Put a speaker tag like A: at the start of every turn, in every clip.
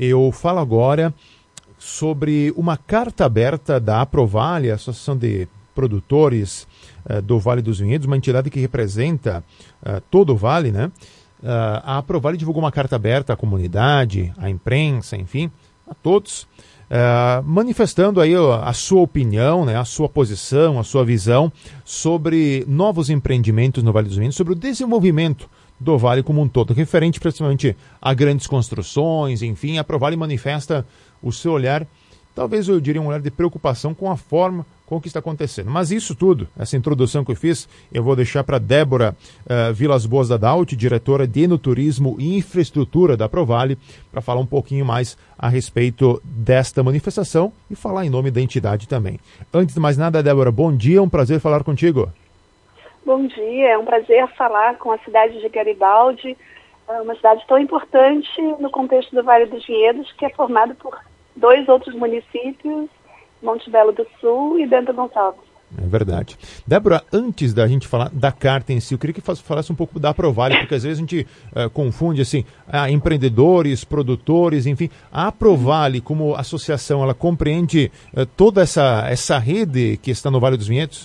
A: Eu falo agora sobre uma carta aberta da Aprovale, a Associação de Produtores do Vale dos Vinhedos, uma entidade que representa todo o Vale, né? A Aprovale divulgou uma carta aberta à comunidade, à imprensa, enfim, a todos, manifestando aí a sua opinião, né, a sua posição, a sua visão sobre novos empreendimentos no Vale dos Vinhedos, sobre o desenvolvimento do Vale como um todo, referente principalmente a grandes construções, enfim. A Aprovale manifesta o seu olhar, talvez eu diria um olhar de preocupação com a forma com o que está acontecendo. Mas isso tudo, essa introdução que eu fiz, eu vou deixar para Débora Vilas Boas da Daut, diretora de Enoturismo e Infraestrutura da Aprovale, para falar um pouquinho mais a respeito desta manifestação e falar em nome da entidade também. Antes de mais nada, Débora, bom dia, é um prazer falar contigo.
B: Bom dia, é um prazer falar com a cidade de Garibaldi, uma cidade tão importante no contexto do Vale dos Vinhedos, que é formado por 2 outros municípios, Monte Belo do Sul e Bento Gonçalves.
A: É verdade. Débora, antes da gente falar da carta em si, eu queria que falasse um pouco da Aprovale, porque às vezes a gente confunde assim, empreendedores, produtores, enfim. A Aprovale, como associação, ela compreende toda essa rede que está no Vale dos Vinhedos?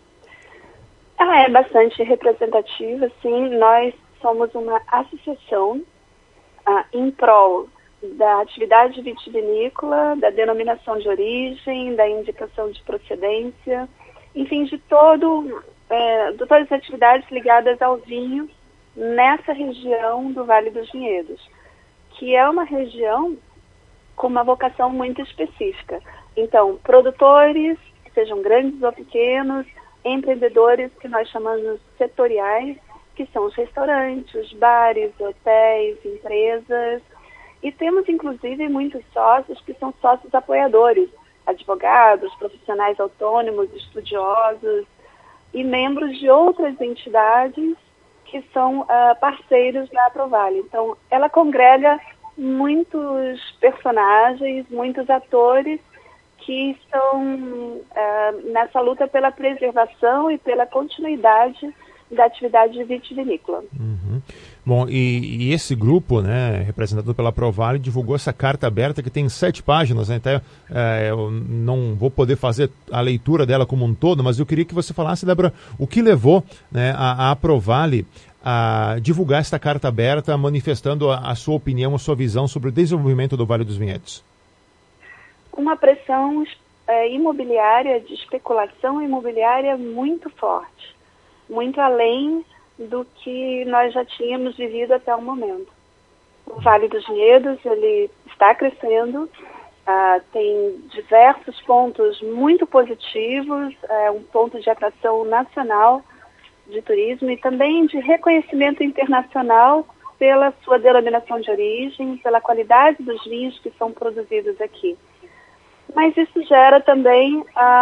B: Ela é bastante representativa, sim. Nós somos uma associação em prol da atividade vitivinícola, da denominação de origem, da indicação de procedência, enfim, de todas as atividades ligadas ao vinho nessa região do Vale dos Vinhedos, que é uma região com uma vocação muito específica. Então, produtores, sejam grandes ou pequenos, empreendedores que nós chamamos setoriais, que são os restaurantes, os bares, hotéis, empresas. E temos, inclusive, muitos sócios que são sócios apoiadores, advogados, profissionais autônomos, estudiosos e membros de outras entidades que são parceiros da Aprovale. Então, ela congrega muitos personagens, muitos atores que estão nessa luta pela preservação e pela continuidade da atividade vitivinícola.
A: Uhum. Bom, e esse grupo, né, representado pela Aprovale, divulgou essa carta aberta que tem 7 páginas, né? Até eu não vou poder fazer a leitura dela como um todo, mas eu queria que você falasse, Débora, o que levou, né, a Aprovale a divulgar esta carta aberta, manifestando a sua opinião, a sua visão sobre o desenvolvimento do Vale dos Vinhedos.
B: Uma pressão imobiliária, de especulação imobiliária muito forte, muito além do que nós já tínhamos vivido até o momento. O Vale dos Vinhedos, ele está crescendo, tem diversos pontos muito positivos, um ponto de atração nacional de turismo e também de reconhecimento internacional pela sua denominação de origem, pela qualidade dos vinhos que são produzidos aqui. Mas isso gera também,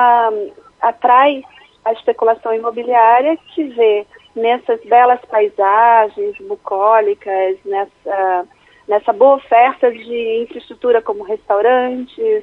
B: atrai a especulação imobiliária, que vê nessas belas paisagens bucólicas, nessa boa oferta de infraestrutura como restaurantes,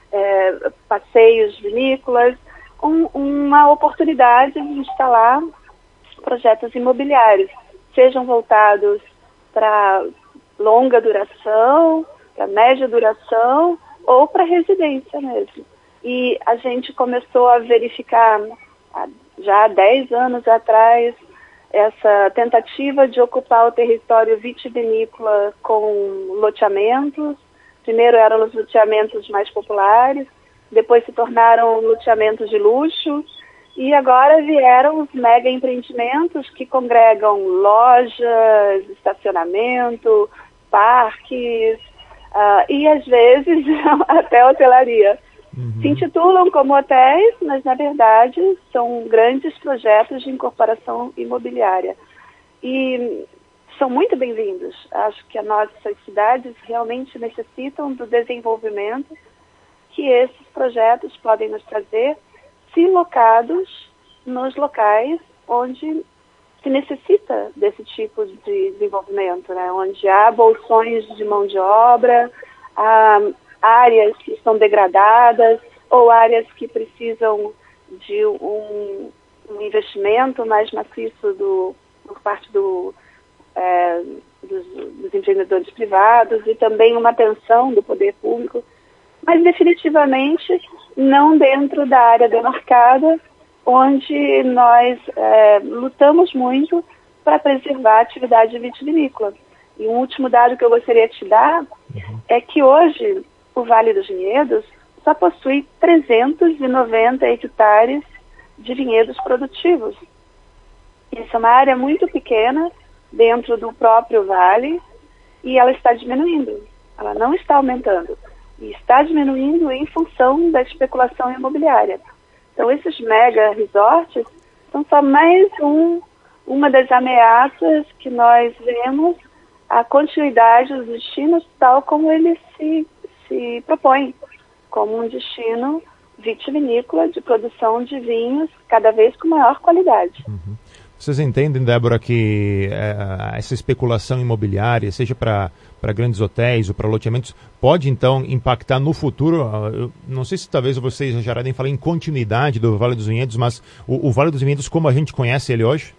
B: passeios vinícolas, uma oportunidade de instalar projetos imobiliários, sejam voltados para longa duração, para média duração ou para residência mesmo. E a gente começou a verificar, já há 10 anos atrás, essa tentativa de ocupar o território vitivinícola com loteamentos. Primeiro eram os loteamentos mais populares, depois se tornaram loteamentos de luxo, e agora vieram os mega empreendimentos que congregam lojas, estacionamento, parques, e às vezes até hotelaria. Se intitulam como hotéis, mas na verdade são grandes projetos de incorporação imobiliária. E são muito bem-vindos. Acho que as nossas cidades realmente necessitam do desenvolvimento que esses projetos podem nos trazer, se locados nos locais onde se necessita desse tipo de desenvolvimento, né? Onde há bolsões de mão de obra, há áreas que estão degradadas ou áreas que precisam de um investimento mais maciço por parte dos empreendedores privados e também uma atenção do poder público, mas definitivamente não dentro da área demarcada, onde nós lutamos muito para preservar a atividade vitivinícola. E um último dado que eu gostaria de te dar é que hoje o Vale dos Vinhedos só possui 390 hectares de vinhedos produtivos. Isso é uma área muito pequena dentro do próprio vale e ela está diminuindo, ela não está aumentando. E está diminuindo em função da especulação imobiliária. Então, esses mega resorts são só mais uma das ameaças que nós vemos à continuidade dos destinos tal como ele se propõe, como um destino vitivinícola de produção de vinhos cada vez com maior qualidade.
A: Vocês entendem, Débora, que essa especulação imobiliária, seja para grandes hotéis ou para loteamentos, pode então impactar no futuro? Eu não sei se talvez vocês já irem falar em continuidade do Vale dos Vinhedos, mas o Vale dos Vinhedos, como a gente conhece ele hoje?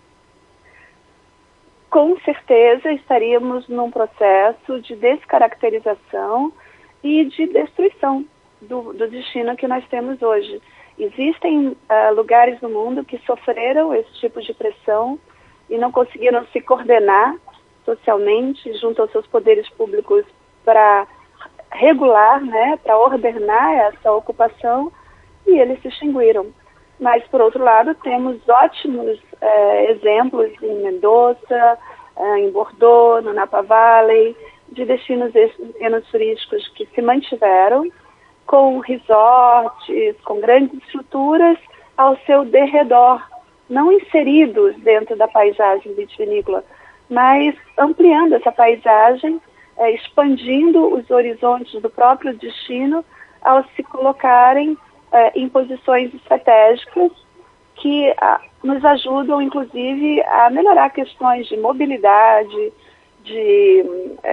B: Com certeza estaríamos num processo de descaracterização e de destruição do destino que nós temos hoje. Existem lugares no mundo que sofreram esse tipo de pressão e não conseguiram se coordenar socialmente junto aos seus poderes públicos para regular, né, para ordenar essa ocupação, e eles se extinguiram. Mas, por outro lado, temos ótimos exemplos em Mendoza, em Bordeaux, no Napa Valley, de destinos enoturísticos que se mantiveram, com resorts, com grandes estruturas ao seu derredor, não inseridos dentro da paisagem vitivinícola, mas ampliando essa paisagem, expandindo os horizontes do próprio destino ao se colocarem em posições estratégicas que nos ajudam, inclusive, a melhorar questões de mobilidade, de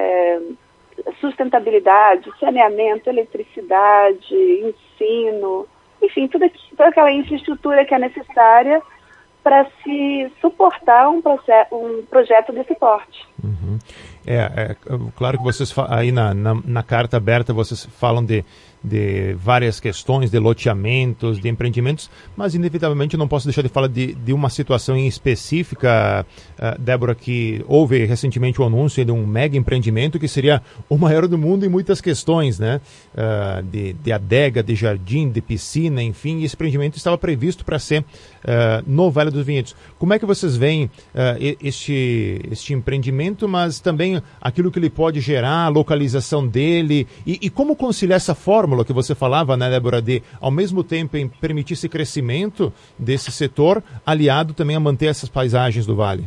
B: sustentabilidade, saneamento, eletricidade, ensino, enfim, toda aquela infraestrutura que é necessária para se suportar um projeto desse porte.
A: Claro que vocês aí na carta aberta vocês falam de várias questões, de loteamentos, de empreendimentos, mas inevitavelmente não posso deixar de falar de uma situação em específica, Débora, que houve recentemente o anúncio de um mega empreendimento que seria o maior do mundo em muitas questões, né? De adega, de jardim, de piscina, enfim, e esse empreendimento estava previsto para ser no Vale dos Vinhedos. Como é que vocês veem este empreendimento, mas também aquilo que ele pode gerar, a localização dele, e como conciliar essa fórmula que você falava, né, Débora, de ao mesmo tempo em permitir esse crescimento desse setor, aliado também a manter essas paisagens do Vale?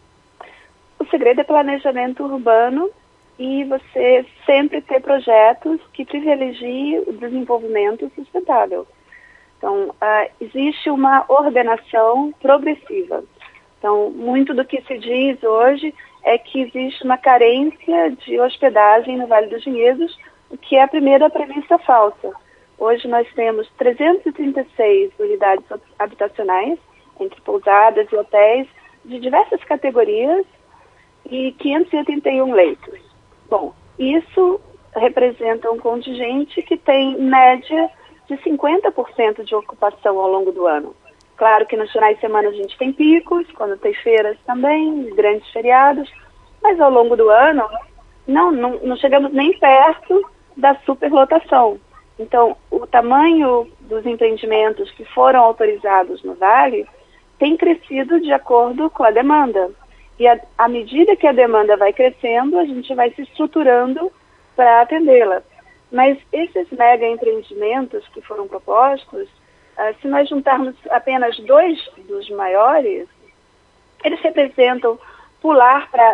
B: O segredo é planejamento urbano e você sempre ter projetos que privilegiem o desenvolvimento sustentável. Então, existe uma ordenação progressiva. Então, muito do que se diz hoje é que existe uma carência de hospedagem no Vale dos Vinhedos, o que é a primeira premissa falsa. Hoje nós temos 336 unidades habitacionais, entre pousadas e hotéis, de diversas categorias, e 581 leitos. Bom, isso representa um contingente que tem média de 50% de ocupação ao longo do ano. Claro que nos finais de semana a gente tem picos, quando tem feiras também, grandes feriados, mas ao longo do ano não chegamos nem perto da superlotação. Então, o tamanho dos empreendimentos que foram autorizados no Vale tem crescido de acordo com a demanda. E à medida que a demanda vai crescendo, a gente vai se estruturando para atendê-la. Mas esses mega empreendimentos que foram propostos, se nós juntarmos apenas dois dos maiores, eles representam pular para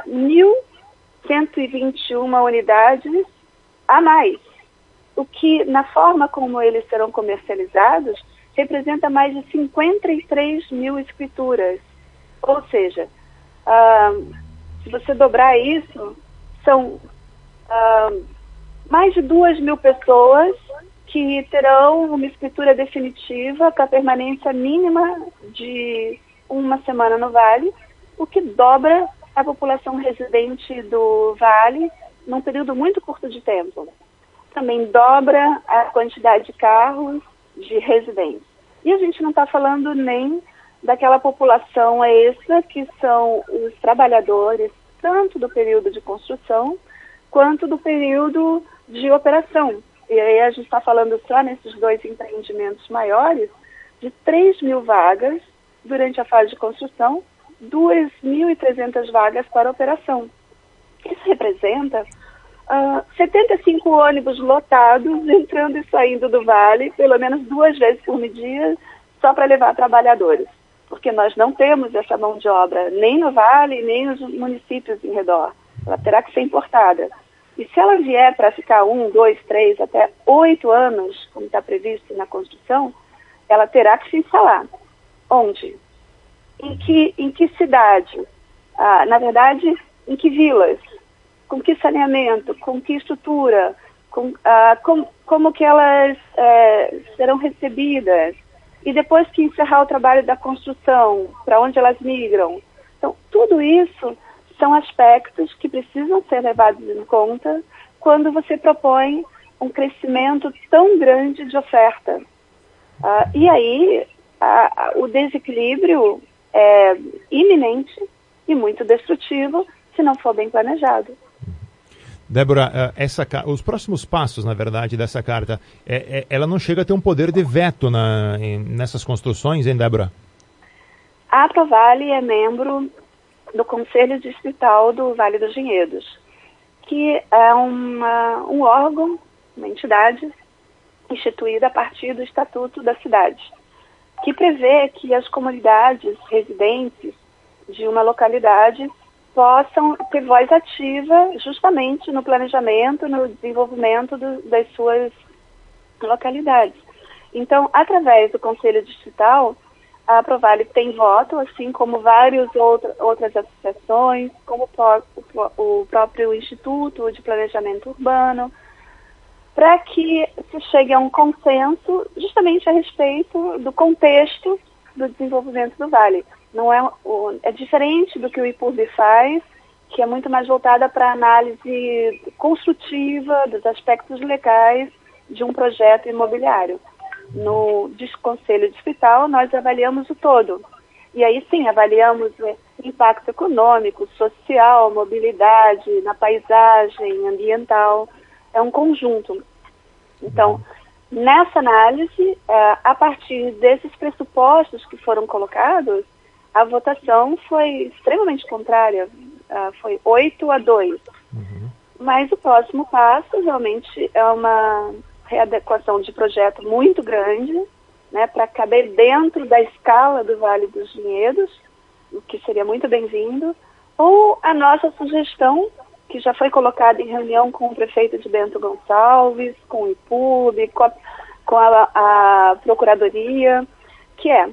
B: 1.121 unidades a mais, o que, na forma como eles serão comercializados, representa mais de 53 mil escrituras. Ou seja, se você dobrar isso, são mais de 2.000 pessoas que terão uma escritura definitiva com a permanência mínima de uma semana no Vale, o que dobra a população residente do Vale num período muito curto de tempo. Também dobra a quantidade de carros de residentes. E a gente não está falando nem daquela população extra que são os trabalhadores, tanto do período de construção quanto do período de operação. E aí a gente está falando só nesses 2 empreendimentos maiores de 3.000 vagas durante a fase de construção, 2.300 vagas para operação. Isso representa 75 ônibus lotados entrando e saindo do Vale, pelo menos 2 vezes por dia, só para levar trabalhadores. Porque nós não temos essa mão de obra, nem no Vale, nem nos municípios em redor. Ela terá que ser importada. E se ela vier para ficar 1, 2, 3, até 8 anos, como está previsto na Constituição, ela terá que se instalar. Onde? Em que cidade? Na verdade, em que vilas? Com que saneamento? Com que estrutura? Como que elas serão recebidas? E depois que encerrar o trabalho da construção, para onde elas migram? Então, tudo isso são aspectos que precisam ser levados em conta quando você propõe um crescimento tão grande de oferta. E aí, o desequilíbrio é iminente e muito destrutivo se não for bem planejado.
A: Débora, os próximos passos, na verdade, dessa carta, ela não chega a ter um poder de veto nessas construções, hein, Débora?
B: A Provale é membro do Conselho Distrital do Vale dos Vinhedos, que é um órgão, uma entidade instituída a partir do Estatuto da Cidade, que prevê que as comunidades residentes de uma localidade possam ter voz ativa justamente no planejamento, no desenvolvimento das suas localidades. Então, através do Conselho Distrital, a Provale tem voto, assim como várias outras associações, como o próprio Instituto de Planejamento Urbano, para que se chegue a um consenso justamente a respeito do contexto do desenvolvimento do Vale. Não é diferente do que o IPURB faz, que é muito mais voltada para a análise construtiva dos aspectos legais de um projeto imobiliário. No Conselho Distrital, nós avaliamos o todo. E aí sim, avaliamos impacto econômico, social, mobilidade, na paisagem, ambiental. É um conjunto. Então, nessa análise, a partir desses pressupostos que foram colocados, a votação foi extremamente contrária, foi 8-2. Mas o próximo passo realmente é uma readequação de projeto muito grande, né, para caber dentro da escala do Vale dos Vinhedos, o que seria muito bem-vindo, ou a nossa sugestão, que já foi colocada em reunião com o prefeito de Bento Gonçalves, com o IPUB, com a Procuradoria, que é: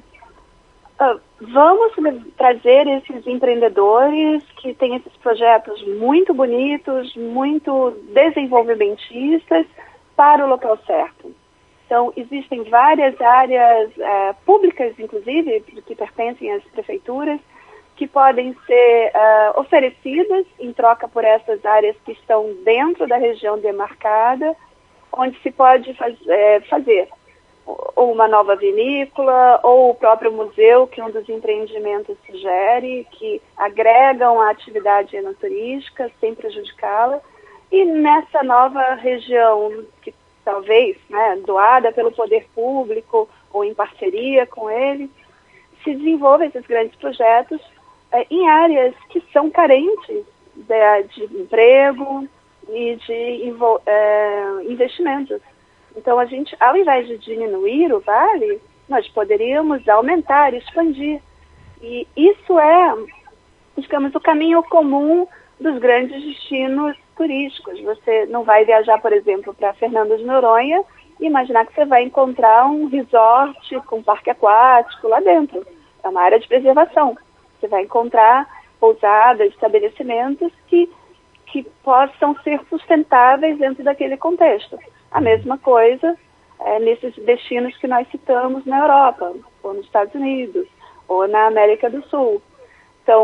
B: vamos trazer esses empreendedores que têm esses projetos muito bonitos, muito desenvolvimentistas, para o local certo. Então, existem várias áreas públicas, inclusive, que pertencem às prefeituras, que podem ser oferecidas em troca por essas áreas que estão dentro da região demarcada, onde se pode fazer ou uma nova vinícola, ou o próprio museu, que um dos empreendimentos sugere, que agregam a atividade enoturística sem prejudicá-la. E nessa nova região, que talvez, né, doada pelo poder público ou em parceria com ele, se desenvolvem esses grandes projetos em áreas que são carentes de emprego e de investimentos. Então, a gente, ao invés de diminuir o vale, nós poderíamos aumentar, expandir. E isso é, digamos, o caminho comum dos grandes destinos turísticos. Você não vai viajar, por exemplo, para Fernando de Noronha e imaginar que você vai encontrar um resort com parque aquático lá dentro. É uma área de preservação. Você vai encontrar pousadas, estabelecimentos que possam ser sustentáveis dentro daquele contexto. A mesma coisa nesses destinos que nós citamos na Europa, ou nos Estados Unidos, ou na América do Sul. Então,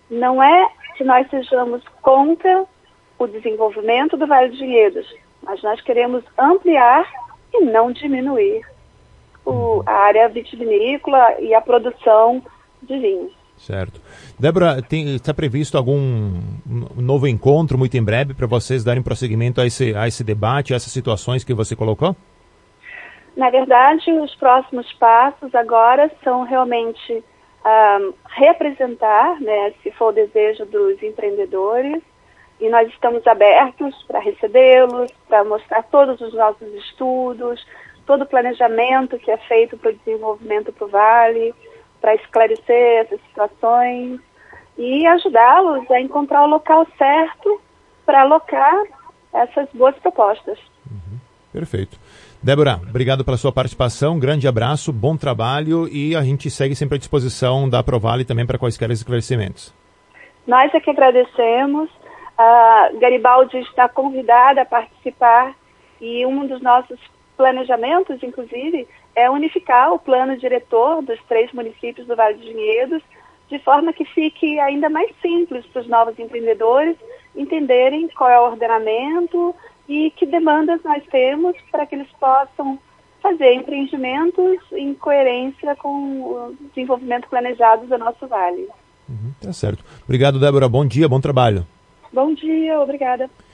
B: não é que nós sejamos contra o desenvolvimento do Vale dos Vinhedos, mas nós queremos ampliar e não diminuir a área vitivinícola e a produção de vinhos.
A: Certo. Débora, está previsto algum novo encontro muito em breve para vocês darem prosseguimento a esse debate, a essas situações que você colocou?
B: Na verdade, os próximos passos agora são realmente representar, né, se for o desejo dos empreendedores, e nós estamos abertos para recebê-los, para mostrar todos os nossos estudos, todo o planejamento que é feito para o desenvolvimento do Vale, para esclarecer essas situações e ajudá-los a encontrar o local certo para alocar essas boas propostas.
A: Perfeito. Débora, obrigado pela sua participação, grande abraço, bom trabalho e a gente segue sempre à disposição da Provale também para quaisquer esclarecimentos.
B: Nós é que agradecemos. A Garibaldi está convidada a participar e um dos nossos planejamentos, inclusive, é unificar o plano diretor dos 3 municípios do Vale dos Vinhedos, de forma que fique ainda mais simples para os novos empreendedores entenderem qual é o ordenamento e que demandas nós temos para que eles possam fazer empreendimentos em coerência com o desenvolvimento planejado do nosso vale.
A: Tá certo. Obrigado, Débora. Bom dia, bom trabalho.
B: Bom dia, obrigada.